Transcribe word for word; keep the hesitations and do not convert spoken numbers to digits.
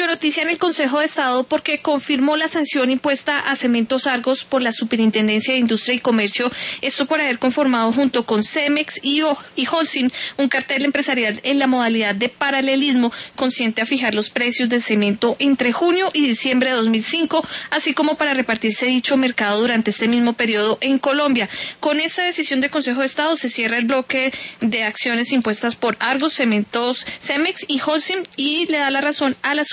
dio noticia en el Consejo de Estado porque confirmó la sanción impuesta a Cementos Argos por la Superintendencia de Industria y Comercio, esto por haber conformado junto con Cemex y, o y Holcim un cartel empresarial en la modalidad de paralelismo consciente a fijar los precios del cemento entre junio y diciembre de dos mil cinco, así como para repartirse dicho mercado durante este mismo periodo en Colombia. Con esta decisión del Consejo de Estado se cierra el bloque de acciones impuestas por Argos, Cementos, Cemex y Holcim y le da la razón a la